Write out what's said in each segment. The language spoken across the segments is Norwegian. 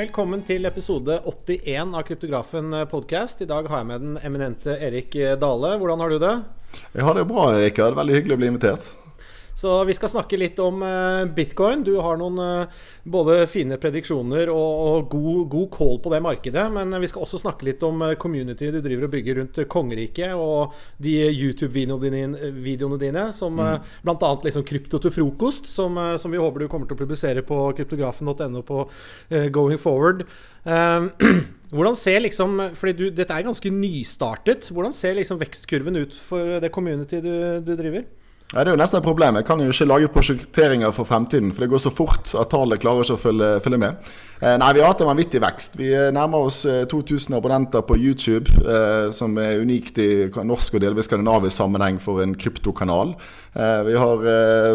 Velkommen til episode 81 av Kryptografen podcast. I dag har jeg med den eminente Erik Dale. Hvordan har du det? Jeg har det bra, Rikard. Veldig hyggelig å bli invitert. Så vi skal snakke litt om Bitcoin. Du har noen både fine prediksjoner og god call på det markedet. Men vi skal også snakke litt om community du driver og bygger rundt kongeriket, og de YouTube-videoene dine, som blant annet liksom krypto til frokost, som vi håper du kommer til å publisere på kryptografen.no på going forward. Hvordan ser liksom, fordi dette er ganske nystartet, hvordan ser liksom vekstkurven ut for det community du driver? Ja, det er jo nesten et problem. Jeg kan jo ikke lage prosjekteringer for fremtiden, for det går så fort at tallet klarer ikke å følge med. Nei, vi har hatt en vanvittig vekst. Vi nærmer oss 2000 abonnenter på YouTube, som er unikt i norsk og delvis skandinavisk sammenheng for en kryptokanal. Vi har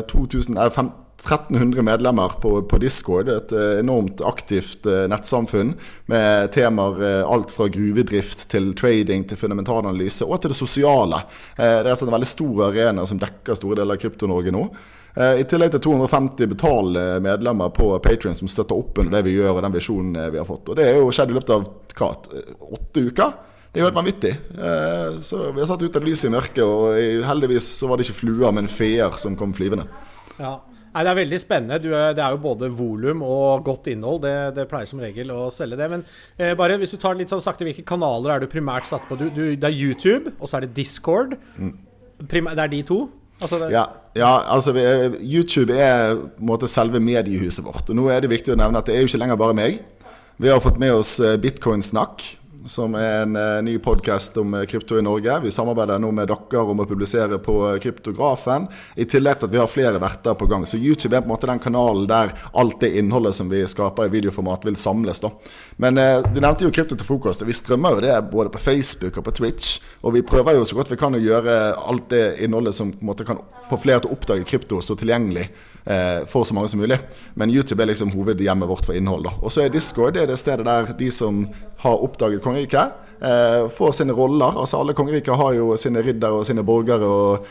1300 medlemmer på Discord, et enormt aktivt nettsamfunn med temaer alt fra gruvedrift til trading til fundamentalanalyse og til det sosiale. Det er en veldig stor arena som dekker store deler av Krypto-Norge nå. I tillegg til 250 betalende medlemmer på Patreon som støtter opp under det vi gjør og den visjonen vi har fått. Og det er jo skjedd i løpet av 8 uker. Det er jo helt vanvittig. Så vi har satt ut et lys i mørket, og heldigvis så var det ikke fluer, men feer som kom flyvende. Ja. Nei, det er veldig spennende. Det er jo både volum og godt innhold. Det pleier som regel å selge det. Men bare hvis du tar litt sånn sakte, hvilke kanaler er du primært satt på? Det er YouTube, og så er det Discord. Det er de to? Altså altså YouTube er på en måte selve mediehuset vårt. Og nå er det viktig å nevne at det er jo ikke lenger bare meg. Vi har fått med oss Bitcoin Snakk, som er en ny podcast om krypto i Norge. Vi samarbeider nå med dere om å publisere på Kryptografen, i tillegg til at vi har flere verter på gang. Så YouTube er på en måte den kanalen der alt det innholdet som vi skaper i videoformat vil samles da. Men du nevnte jo krypto til frokost, og vi strømmer jo det både på Facebook og på Twitch, og vi prøver jo så godt vi kan å gjøre alt det innholdet som på en måte kan få flere til å oppdage krypto så tilgjengelig for så mange som mulig. Men YouTube er liksom hovedhjemmet vårt for innhold da. Og så er Discord, det er det stedet der de som har oppdaget kongeriket får sine roller. Altså alle kongeriker har jo sine ridder og sine borgere og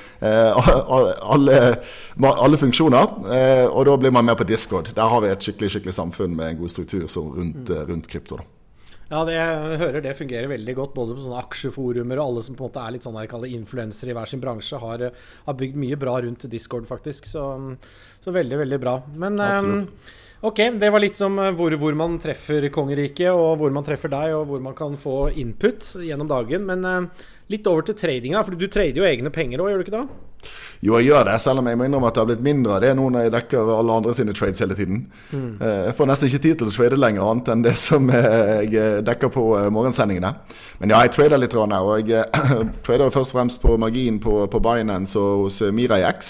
alle funksjoner, og da blir man med på Discord. Der har vi et skikkelig samfunn med en god struktur så rundt krypto da. Ja, jeg hører det fungerer veldig godt, både på sånne aksjeforumer og alle som på en måte er litt sånn her kaller influencer i hver sin bransje har bygd mye bra rundt Discord faktisk, så veldig, veldig bra. Men ok, det var litt som hvor man treffer kongeriket, og hvor man treffer deg, og hvor man kan få input gjennom dagen, men litt over til tradinga, for du trader jo egne penger også, gjør du ikke da? Jo, jeg gjør det, selv om jeg må innrømme at det har blitt mindre av det nå når jeg dekker alle andre sine trades hele tiden. Jeg får nesten ikke tid til å trade lenger annet enn det som jeg dekker på morgensendingene. Men ja, jeg trader litt, og jeg trader først og fremst på margin på Binance og hos Mirax.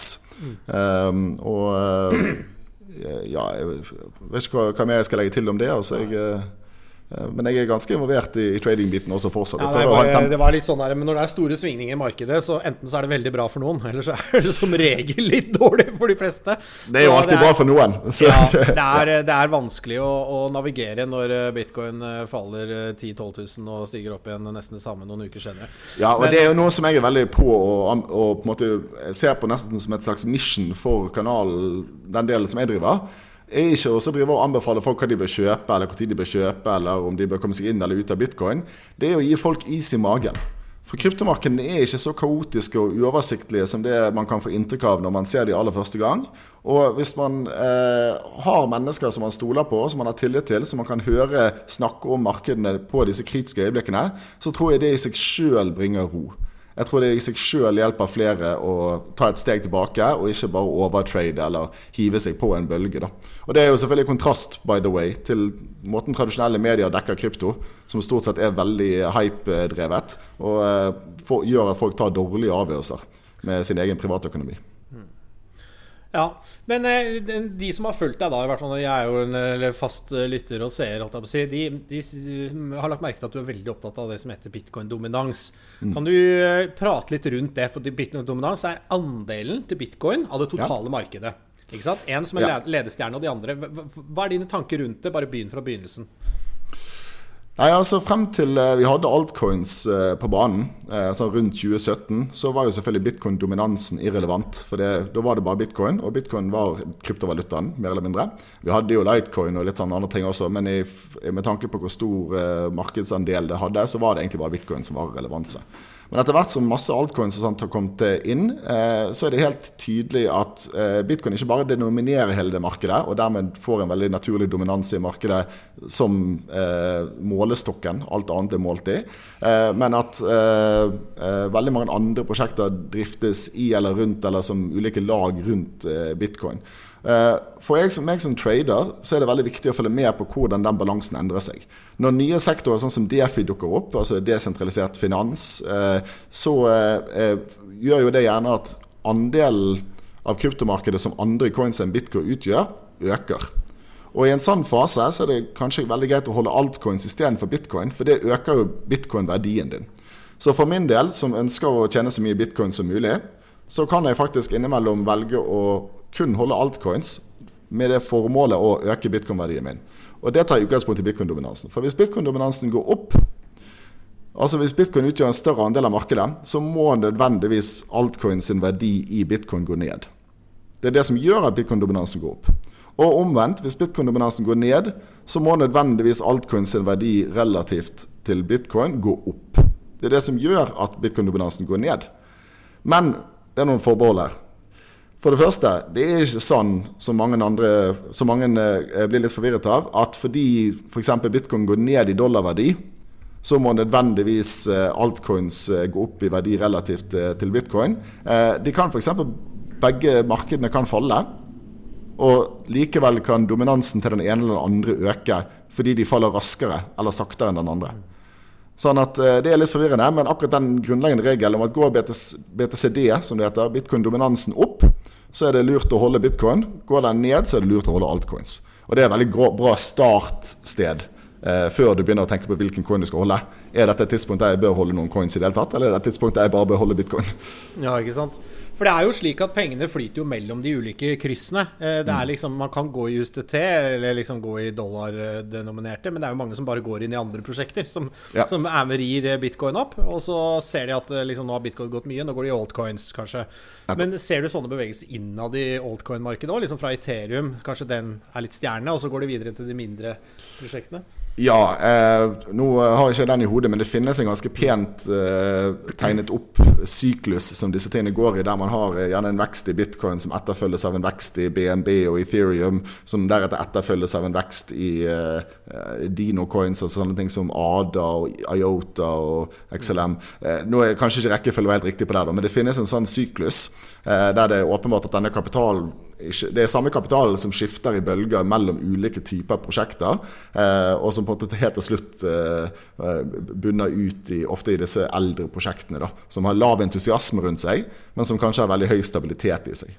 Ja, jeg vet ikke hva mer jeg skal legge til om det, altså men jeg er ganske involvert i trading-biten også fortsatt. Ja, det var litt sånn der, men når det er store svingninger i markedet, så enten så er det veldig bra for noen, eller så er det som regel litt dårlig for de fleste. Det er jo alltid bra for noen. Så. Ja, det er vanskelig å navigere når Bitcoin faller 10-12 000 og stiger opp igjen nesten det samme noen uker senere. Ja, og det er jo noe som jeg er veldig på og på en måte ser på nesten som et slags mission for kanalen, den delen som jeg driver. Er ikke også drive og anbefale folk hva de bør kjøpe, eller hvor tid de bør kjøpe, eller om de bør komme seg inn eller ut av Bitcoin. Det er å gi folk is i magen. For kryptomarkedene er ikke så kaotiske og uoversiktlige som det man kan få inntrykk av når man ser de aller første gang. Og hvis man har mennesker som man stoler på, som man har tillit til, som man kan høre snakke om markedene på disse kritiske øyeblikkene, så tror jeg det i seg selv bringer ro. Jeg tror det i seg selv hjelper flere å ta et steg tilbake, og ikke bare overtrade eller hive seg på en bølge da. Og det er jo selvfølgelig kontrast, by the way, til måten tradisjonelle medier dekker krypto, som stort sett er veldig hype-drevet, og gjør at folk tar dårlige avgjørelser med sin egen privatøkonomi. Ja, men de som har fulgt deg da, i hvert fall når jeg er jo en fast lytter og seer, de har lagt merke til at du er veldig opptatt av det som heter Bitcoin-dominans. Kan du prate litt rundt det, for Bitcoin-dominans er andelen til Bitcoin av det totale markedet. Ikke sant? En som er ledestjerne og de andre. Hva er dine tanker rundt det? Bare begynn fra begynnelsen. Nei, altså frem til vi hadde altcoins på banen, altså rundt 2017, så var jo selvfølgelig bitcoin-dominansen irrelevant, for da var det bare bitcoin, og bitcoin var kryptovalutaen, mer eller mindre. Vi hadde jo Litecoin og litt sånne andre ting også, men med tanke på hvor stor markedsandel det hadde, så var det egentlig bare bitcoin som var relevanse. Men etter hvert som masse altcoins og sånt har kommet inn, så det helt tydelig at bitcoin ikke bare denominerer hele det markedet, og dermed får en veldig naturlig dominans i markedet som målestokken, alt annet målt i, men at veldig mange andre prosjekter driftes i eller rundt, eller som ulike lag rundt bitcoin. For meg som trader så det veldig viktig å følge med på hvordan den balansen endrer seg. Når nye sektorer sånn som DeFi dukker opp, altså desentralisert finans, så gjør jo det gjerne at andelen av kryptomarkedet som andre coins enn bitcoin utgjør, øker. Og i en sånn fase så det kanskje veldig greit å holde altcoins i stedet for bitcoin, for det øker jo bitcoin-verdien din. Så for min del, som ønsker å tjene så mye bitcoin som mulig, så kan jeg faktisk innimellom velge å kun holde altcoins med det formålet å øke bitcoin-verdien min. Og det tar utgangspunkt i bitcoin-dominansen. For hvis bitcoin-dominansen går opp, altså hvis bitcoin utgjør en større andel av markedet, så må nødvendigvis altcoins sin verdi i bitcoin gå ned. Det det som gjør at bitcoin-dominansen går opp. Og omvendt, hvis bitcoin-dominansen går ned, så må nødvendigvis altcoins sin verdi relativt til bitcoin gå opp. Det det som gjør at bitcoin-dominansen går ned. Men det noen forbehold her. For det første, det ikke sånn som mange blir litt forvirret av, at fordi for eksempel bitcoin går ned i dollarverdi, så må nødvendigvis altcoins gå opp i verdi relativt til bitcoin. De kan for eksempel, begge markedene kan falle, og likevel kan dominansen til den ene eller den andre øke, fordi de faller raskere eller saktere enn den andre. Sånn at det litt forvirrende, men akkurat den grunnleggende regelen om at går BTCD, som det heter, bitcoin-dominansen opp, så det lurt å holde bitcoin. Går den ned, så det lurt å holde altcoins. Og det et veldig bra startsted før du begynner å tenke på hvilken coin du skal holde. Dette et tidspunkt der jeg bør holde noen coins i det hele tatt, eller et tidspunkt der jeg bare bør holde bitcoin? Ja, ikke sant? For det jo slik at pengene flyter jo mellom de ulike kryssene. Det liksom, man kan gå i USDT, eller liksom gå i dollar-denominerte, men det jo mange som bare går inn i andre prosjekter, som rir bitcoin opp, og så ser de at liksom, nå har bitcoin gått mye, nå går de i altcoins, kanskje. Men ser du sånne bevegelser innad i altcoin-markedet også, liksom fra Ethereum, kanskje den litt stjerne, og så går de videre til de mindre prosjektene? Ja, nå har jeg ikke den i hodet, men det finnes en ganske pent tegnet opp syklus som disse tingene går i, der man har gjerne en vekst i bitcoin som etterfølges av en vekst i BNB og Ethereum, som deretter etterfølges av en vekst i Dino coins og sånne ting som ADA og IOTA og XLM. Nå kanskje ikke rekkefølge helt riktig på det, men det finnes en sånn syklus der det åpenbart at denne kapitalen, det samme kapitalen som skifter i bølger mellom ulike typer prosjekter, og som på en måte helt til slutt bunner ut ofte i disse eldre prosjektene da, som har lav entusiasme rundt seg, men som kanskje har veldig høy stabilitet i seg.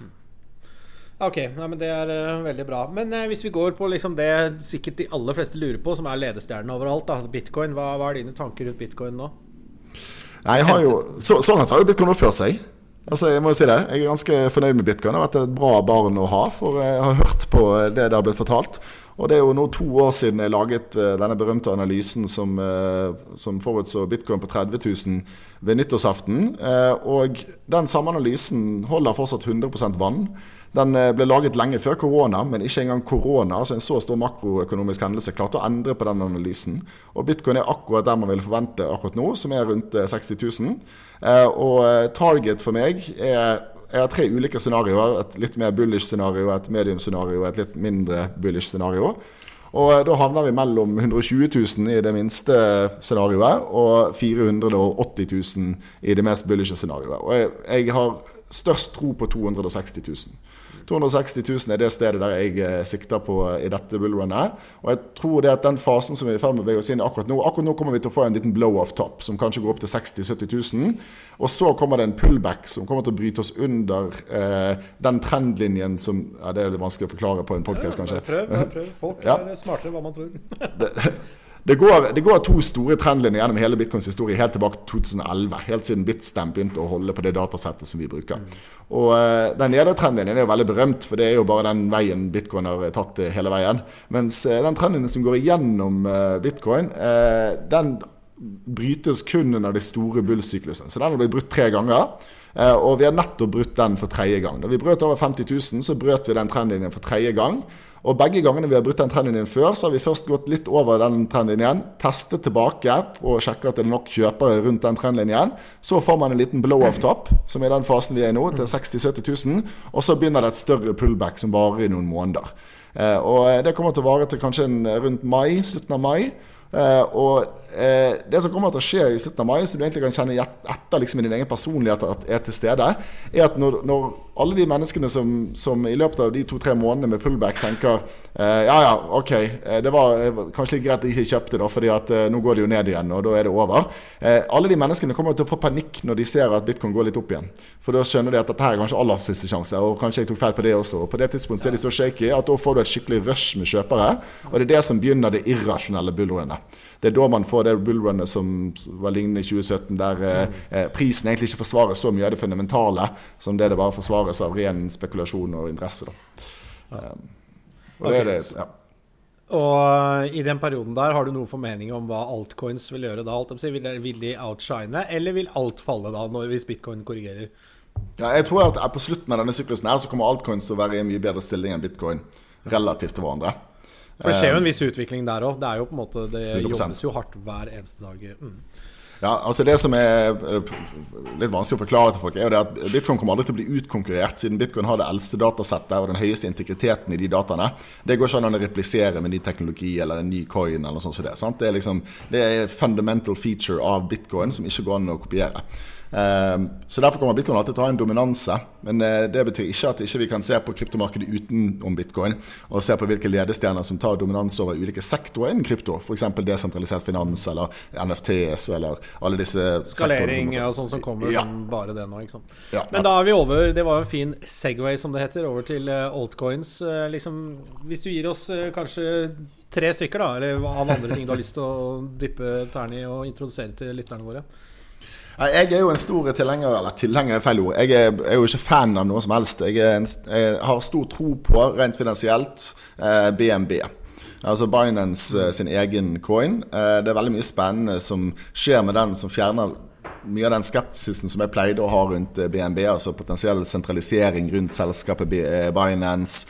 Ok, men det veldig bra. Men hvis vi går på liksom det sikkert de aller fleste lurer på, som ledestjernen overalt, da, Bitcoin, hva dine tanker rundt Bitcoin nå? Nei, jeg har jo, sånn har jo Bitcoin oppført seg. Altså, jeg må si det, jeg ganske fornøyd med Bitcoin. Det har vært et bra barn å ha, for jeg har hørt på det har blitt fortalt. Og det jo nå 2 år siden jeg laget denne berømte analysen som forutså Bitcoin på 30 000 ved nyttårsaften. Og den samme analysen holder fortsatt 100% vann. Den ble laget lenge før korona, men ikke engang korona, altså en så stor makroøkonomisk hendelse, klarte å endre på den analysen. Og Bitcoin akkurat der man vil forvente akkurat nå, som rundt 60 000. Og target for meg jeg har 3 ulike scenarioer, et litt mer bullish scenario, et medium scenario, et litt mindre bullish scenario. Og da havner vi mellom 120 000 i det minste scenarioet, og 480 000 i det mest bullish scenarioet. Og jeg har størst tro på 260 000. 260 000 det stedet der jeg sikter på i dette bullrunnet. Og jeg tror det at den fasen som vi i ferd med å bevege oss inn i akkurat nå kommer vi til å få en liten blow-off top, som kanskje går opp til 60 000-70 000. Og så kommer det en pullback som kommer til å bryte oss under den trendlinjen som, det litt vanskelig å forklare på en podcast kanskje. Prøv. Folk smartere enn hva man tror. Det går to store trendlinjer gjennom hele Bitcoins historie helt tilbake til 2011, helt siden Bitstamp begynte å holde på det datasettet som vi bruker. Og den nedre trendlinjen er jo veldig berømt, for det er jo bare den veien Bitcoin har tatt hele veien. Mens den trendlinjen som går igjennom Bitcoin, den brytes kun under de store bullsyklusene. Så den har blitt brutt 3 ganger, og vi har nettopp brutt den for 3. gang. Da vi brøt over 50 000, så brøt vi den trendlinjen for 3. gang. Og begge gangene vi har brutt den trendlinjen før, så har vi først gått litt over den trendlinjen, testet tilbake og sjekket at det er nok kjøpere rundt den trendlinjen. Så får man en liten blow-off-topp, som er den fasen vi er i nå, til 60-70 000, og så begynner det et større pullback som varer i noen måneder. Og det kommer til å vare til kanskje rundt mai, slutten av mai. Og det som kommer til å skje i slutten av mai, som du egentlig kan kjenne etter liksom i din egen personlighet at er til stede, er at når alle de menneskene som i løpet av de 2-3 månedene med pullback tenker ok, det var kanskje litt greit at de ikke kjøpte da, fordi at nå går det jo ned igjen, og da er det over. Alle de menneskene kommer til å få panikk når de ser at Bitcoin går litt opp igjen. For da skjønner de at dette her er kanskje aller siste sjanse, og kanskje jeg tok feil på det også. Og på det tidspunktet er de så shaky at da får du et skikkelig rush med kjøpere, og det er det som begynner det irrasjonelle bullrunnet. Det er da man får det bullrunnet som var lignende i 2017, der prisen egentlig ikke forsvarer så mye av det fundamentale, som det bare forsvares av ren spekulasjon og interesse. Og det er det, ja. Og i den perioden der, har du noen formening om hva altcoins vil gjøre da? Vil de outshine, eller vil alt falle da, hvis Bitcoin korrigerer? Ja, jeg tror at på slutten av denne syklusen her, så kommer altcoins til å være i en mye bedre stilling enn Bitcoin, relativt til hverandre. For det skjer jo en viss utvikling der også. Det er jo på en måte, det 100%. jobbes jo hardt hver eneste dag. Ja, altså det som er litt vanskelig å forklare til folk er jo det at Bitcoin kommer aldri til å bli utkonkurrert, siden Bitcoin har det eldste datasettet og den høyeste integriteten i de dataene. Det går ikke an å replisere med ny teknologi eller en ny coin eller noe sånt som det. Sant? Det er liksom, det er fundamental feature av Bitcoin som ikke går an å kopiere. Så derfor kommer Bitcoin alltid til å ha en dominanse, men det betyr ikke at ikke vi kan se på kryptomarkedet utenom Bitcoin og se på hvilke ledestjerner som tar dominans over ulike sektorer innen krypto, for eksempel desentralisert finans eller NFTs eller alle disse skalering og sånn som kommer som bare det nå, ikke sant? Ja, men da er vi over, det var en fin segway som det heter, over til altcoins. Liksom, hvis du gir oss kanskje 3 stykker da, eller av andre ting du har lyst til å dyppe tærne i og introdusere til lytterne våre. Jeg er jo en stor tilhenger, eller tilhenger er feil ord. Jeg er jo ikke fan av noe som helst. Jeg har stor tro på, rent finansielt, BNB. Altså Binance sin egen coin. Det er veldig mye spennende som skjer med den, som fjerner mye av den skepsisen som jeg pleide å ha rundt BNB, altså potensiell sentralisering rundt selskapet Binance,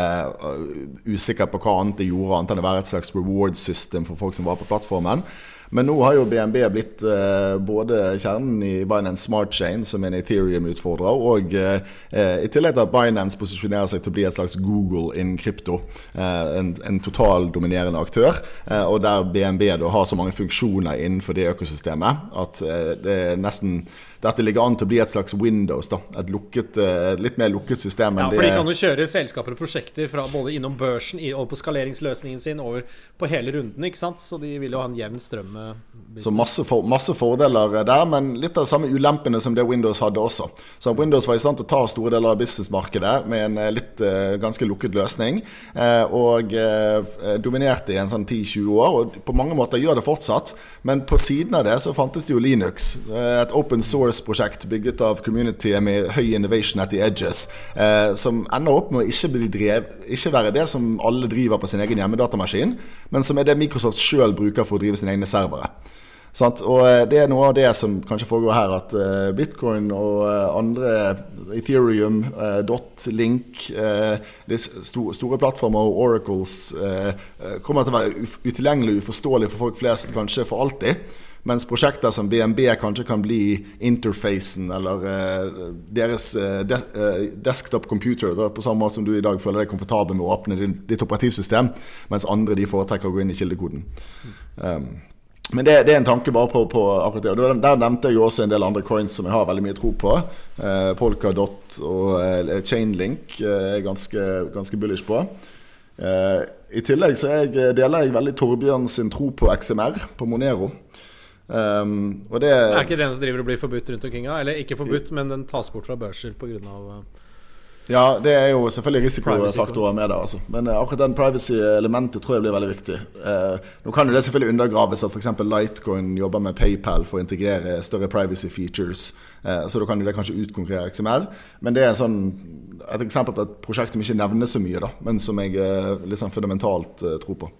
usikker på hva annet det gjorde, annet enn å være et slags reward system for folk som var på plattformen. Men nå har jo BNB blitt både kjernen i Binance Smart Chain, som en Ethereum-utfordrer, og i tillegg til at Binance posisjonerer seg til å bli et slags Google innen krypto, en total dominerende aktør, og der BNB da har så mange funksjoner innenfor det økosystemet, at det er nesten dette ligger an til å bli et slags Windows, da. Et lukket, litt mer lukket system. Ja, for de kan jo kjøre selskaper og prosjekter fra både innom børsen og på skaleringsløsningen sin over på hele runden, ikke sant? Så de vil jo ha en jevn strøm. Så masse fordeler der, men litt av de samme ulempene som det Windows hadde også. Så Windows var i stand til å ta store deler av businessmarkedet med en ganske lukket løsning, og dominerte i en sånn 10-20 år, og på mange måter gjør det fortsatt. Men på siden av det så fantes det jo Linux, et open source prosjekt bygget av communityet med høy innovation at the edges, som ender opp med å ikke være det som alle driver på sin egen hjemmedatamaskin, men som er det Microsoft selv bruker for å drive sine egne servere. Og det er noe av det som kanskje foregår her, at Bitcoin og andre Ethereum, Link, de store plattformer og Oracles kommer til å være utilgjengelig og uforståelig for folk flest, kanskje for alltid. Mens prosjekter som BNB kanskje kan bli interfacen eller deres desktop computer, da, på samme måte som du i dag føler deg komfortabel med å åpne ditt operativsystem, mens andre de foretrekker å gå inn i kildekoden. Men det er en tanke bare på akkurat det. Og der nevnte jeg jo også en del andre coins som jeg har veldig mye tro på. Polkadot og Chainlink er ganske bullish på. I tillegg så deler jeg veldig Torbjørn sin tro på XMR, på Monero. Og det er ikke den som driver og blir forbudt rundt omkring, eller ikke forbudt, men den tas bort fra børser på grunn av Ja, det jo selvfølgelig risikofaktorer med det altså. Men akkurat den privacy-elementet tror jeg blir veldig viktig. Nå kan jo det selvfølgelig undergraves at for eksempel Litecoin jobber med PayPal for å integrere større privacy features, så da kan jo det kanskje utkonkurrere XMR. Men det et eksempel på et prosjekt som ikke nevnes så mye da, men som jeg liksom fundamentalt tror på.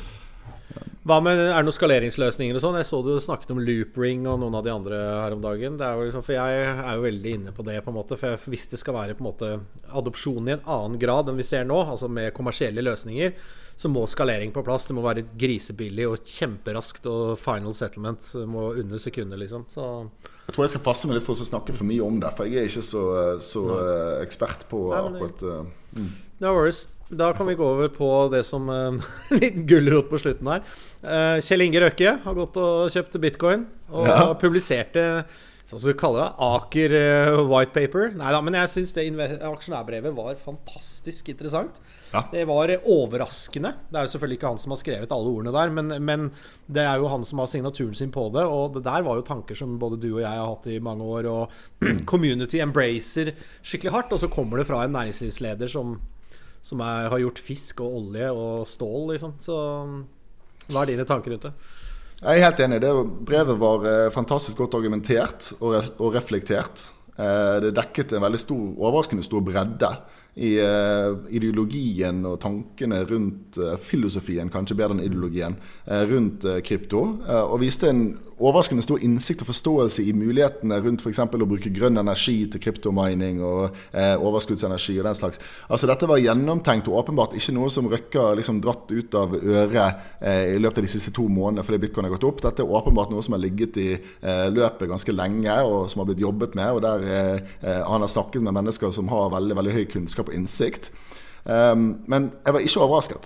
Hva med, det noen skaleringsløsninger og sånn? Jeg så du snakket om Loopring og noen av de andre her om dagen. Det jo liksom, for jeg jo veldig inne på det på en måte, for hvis det skal være på en måte adopsjon i en annen grad enn vi ser nå, altså med kommersielle løsninger, så må skalering på plass. Det må være grisebillig og kjemperaskt, og final settlement må under sekunder liksom. Så jeg tror jeg skal passe meg litt for å snakke for mye om det, for jeg ikke så ekspert på akkurat No worries. Da kan vi gå over på det som litt gulrot på slutten her. Kjell Inge Røkke har gått og kjøpt Bitcoin og publiserte, sånn som du kaller det, Aker white paper. Neida, men jeg synes det aksjonærbrevet var fantastisk interessant. Ja. Det var overraskende. Det jo selvfølgelig ikke han som har skrevet alle ordene der, men det jo han som har signaturen sin på det, og det der var jo tanker som både du og jeg har hatt i mange år, og community embracer skikkelig hardt, og så kommer det fra en næringslivsleder som har gjort fisk og olje og stål liksom. Så hva dine tanker rundt det? Jeg helt enig. Det brevet var fantastisk godt argumentert og reflektert. Det dekket en veldig overraskende stor bredde i ideologien og tankene rundt filosofien, kanskje bedre enn ideologien, rundt krypto, og viste en overraskende stor innsikt og forståelse i mulighetene rundt for eksempel å bruke grønn energi til kryptomining og overskuddsenergi og den slags. Altså dette var gjennomtenkt og åpenbart ikke noe som Røkke liksom dratt ut av øret i løpet av de siste 2 månedene fordi Bitcoin har gått opp. Dette åpenbart noe som har ligget i løpet ganske lenge og som har blitt jobbet med, og der han har snakket med mennesker som har veldig, veldig høy kunnskap og innsikt. Men jeg var ikke overrasket.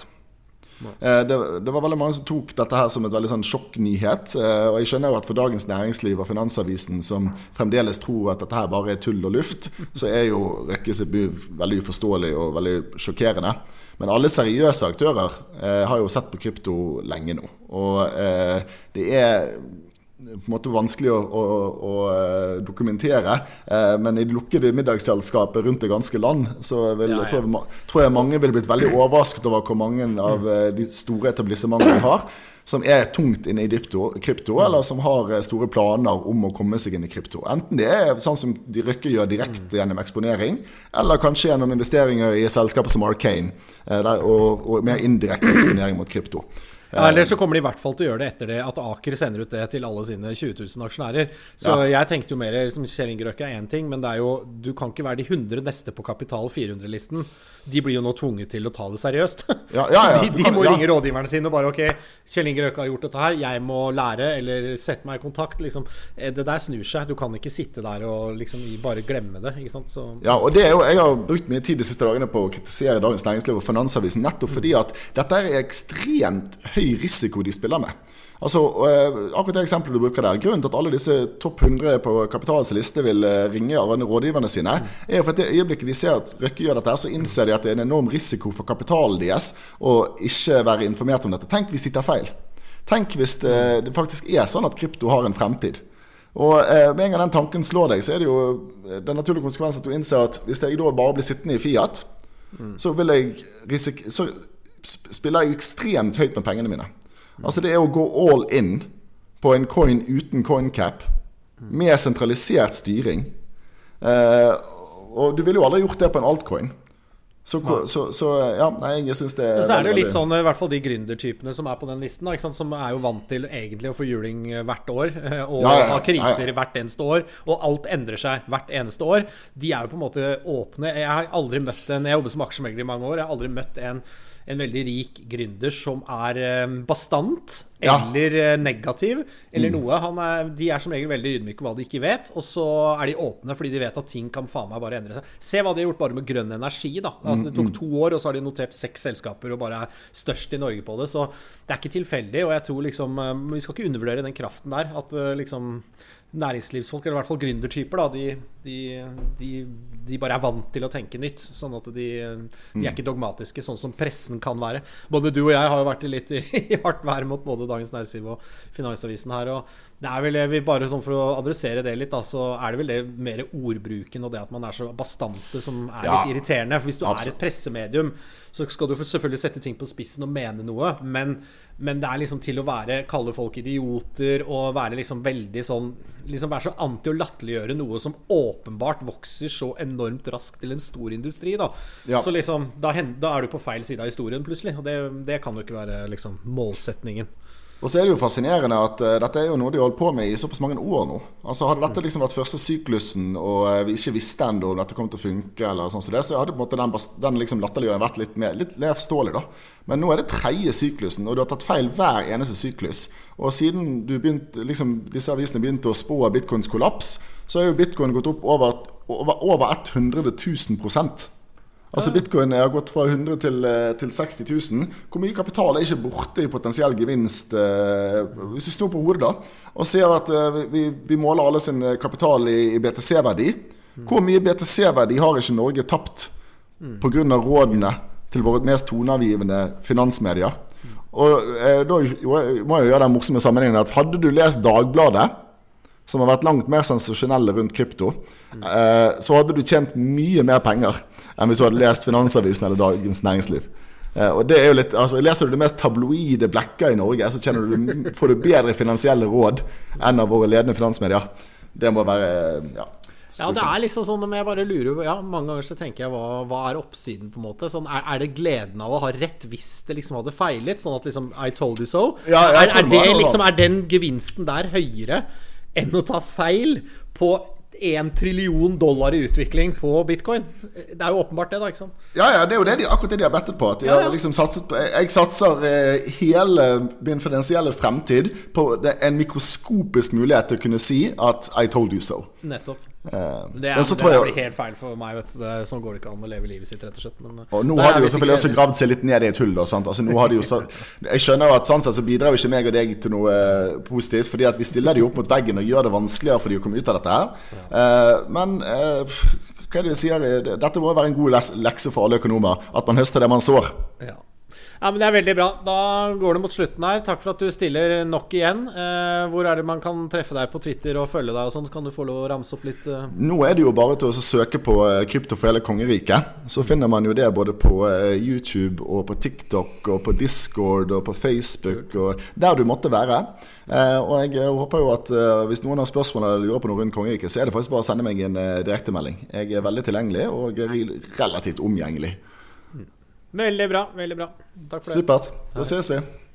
Det var veldig mange som tok dette her som et veldig sånn sjokknyhet, og jeg skjønner jo at for Dagens Næringsliv og Finansavisen som fremdeles tror at dette her bare tull og luft, så jo Røkke sitt bud veldig uforståelig og veldig sjokkerende. Men alle seriøse aktører har jo sett på krypto lenge nå, og det på en måte vanskelig å dokumentere, men i det lukkede middagsselskapet rundt det ganske land så tror jeg mange ville blitt veldig overrasket over hvor mange av de store etablissementene vi har som tungt inne i krypto, eller som har store planer om å komme seg inn i krypto. Enten det sånn som de Røkke gjør direkte gjennom eksponering, eller kanskje gjennom investeringer i selskaper som Arcane, og mer indirekte eksponering mot krypto. Ja, eller så kommer de i hvert fall til å gjøre det etter det at Aker sender ut det til alle sine 20 000 aksjonærer. Så jeg tenkte jo mer som Kjell Inge Røkke en ting, men det jo, du kan ikke være de 100 neste på Kapital 400-listen. De blir jo nå tvunget til å ta det seriøst. De må ringe rådgiverne sine og bare, ok, Kjell Inge Røkke har gjort dette her, jeg må lære, eller sette meg i kontakt, liksom. Det der snur seg, du kan ikke sitte der og liksom bare glemme det, ikke sant? Så. Ja, og det jeg har brukt mye tid de siste dagene på å kritisere Dagens Næringsliv og Finansavisen, nettopp fordi at dette ekstremt høy risiko de spiller med. Altså, akkurat det eksempelet du bruker der, grunnen til at alle disse topp 100 på Kapitalets liste vil ringe rådgiverne sine, jo for at det øyeblikket de ser at Røkke gjør dette her, så innser de at det en enorm risiko for kapitalen deres å ikke være informert om dette. Tenk hvis de tar feil. Tenk hvis det faktisk sånn at krypto har en fremtid. Og med en gang den tanken slår deg, så det jo den naturlige konsekvensen at du innser at hvis jeg da bare blir sittende i fiat, så vil jeg så spiller jeg ekstremt høyt med pengene mine. Altså det å gå all in på en coin uten coin-cap med sentralisert styring, og du ville jo aldri gjort det på en altcoin. Så jeg synes det så det jo litt sånn, i hvert fall de gründertypene som på den listen da, ikke sant? Som jo vant til egentlig å få juling hvert år og ha kriser hvert eneste år, og alt endrer seg hvert eneste år. De jo på en måte åpne. Jeg har aldri møtt jeg jobber som aksjemegler i mange år, jeg har aldri møtt en veldig rik gründer som bastant eller negativ eller noe. De som regel veldig ydmyke hva de ikke vet, og så de åpne fordi de vet at ting kan faen meg bare endre seg. Se hva de har gjort bare med grønn energi da. Altså, det tok 2 år, og så har de notert 6 selskaper og bare størst i Norge på det, så det ikke tilfeldig, og jeg tror liksom vi skal ikke undervurdere den kraften der, at liksom næringslivsfolk, eller i hvert fall gründertyper, da, de bare vant til å tenke nytt. Sånn at de ikke dogmatiske, sånn som pressen kan være. Både du og jeg har jo vært litt i hardt vær mot både Dagens Næringsliv og Finansavisen her. Og det vel det, bare sånn for å adressere det litt, da, så det vel det mer ordbruken og det at man så bastante som litt irriterende. For hvis du et pressemedium, så skal du selvfølgelig sette ting på spissen og mene noe, men det liksom til å kalle folk idioter og være liksom veldig sånn, liksom være så anti- og latterliggjøre noe som åpenbart vokser så enormt raskt til en stor industri, da. Så liksom, da du på feil side av historien plutselig, og det kan jo ikke være liksom målsetningen. Og så det jo fascinerende at dette jo noe de holdt på med i såpass mange år nå. Altså hadde dette liksom vært første syklusen, og vi ikke visste enda om dette kom til å funke, eller sånn som det, så hadde på en måte den liksom latterliggjøringen vært litt mer forståelig da. Men nå det tredje syklusen, og du har tatt feil hver eneste syklus. Og siden disse avisene begynte å spå Bitcoins kollaps, så jo Bitcoin gått opp over 100 000%. Altså Bitcoin har gått fra 100 til 60 000. Hvor mye kapital ikke borte i potensiell gevinst hvis vi snur på hodet da og ser at vi måler alle sin kapital i BTC-verdi. Hvor mye BTC-verdi har ikke Norge tapt på grunn av rådene til våre mest toneavgivende finansmedier? Og da må jeg gjøre den morsomme sammenhengen at hadde du lest Dagbladet, som har vært langt mer sensasjonelle rundt krypto, så hadde du tjent mye mer penger enn hvis du hadde lest Finansavisen eller Dagens Næringsliv. Og det jo litt, altså leser du det mest tabloide blekka i Norge, så får du bedre finansielle råd enn av våre ledende finansmedier. Det må være, Ja, det liksom sånn, men jeg bare lurer, mange ganger så tenker jeg, hva oppsiden på en måte? Sånn, det gleden av å ha rett hvis det liksom hadde feilet, sånn at liksom, I told you so? Den gevinsten der høyere enn å ta feil på $1 trillion i utvikling på Bitcoin? Det jo åpenbart det da, ikke sant? Ja, det jo akkurat det de har bettet på. At de har liksom satset på, jeg satser hele min finansielle fremtid på en mikroskopisk mulighet til å kunne si at I told you so. Nettopp. Det blir helt feil for meg, vet du. Sånn går det ikke an å leve livet sitt, rett og slett. Men, og nå har de jo selvfølgelig også gravd seg litt ned i et hull da, sant? Altså, nå har de jo jeg skjønner jo at sånn sett så bidrar jo ikke meg og deg til noe positivt, fordi at vi stiller de opp mot veggen og gjør det vanskeligere for de å komme ut av dette her. Men hva det vi sier, dette må være en god lekse for alle økonomer, at man høster det man sår. Ja, men det veldig bra. Da går det mot slutten her. Takk for at du stiller nok igjen. Hvor det man kan treffe deg på Twitter og følge deg og sånn? Så kan du få lov å ramse opp litt? Nå det jo bare til å søke på krypto for hele kongeriket. Så finner man jo det både på YouTube og på TikTok og på Discord og på Facebook og der du måtte være. Og jeg håper jo at hvis noen har spørsmål eller lurer på noe rundt kongeriket, så det faktisk bare å sende meg en direktemelding. Jeg veldig tilgjengelig og relativt omgjengelig. Veldig bra, veldig bra. Takk for det. Supert, da ses vi.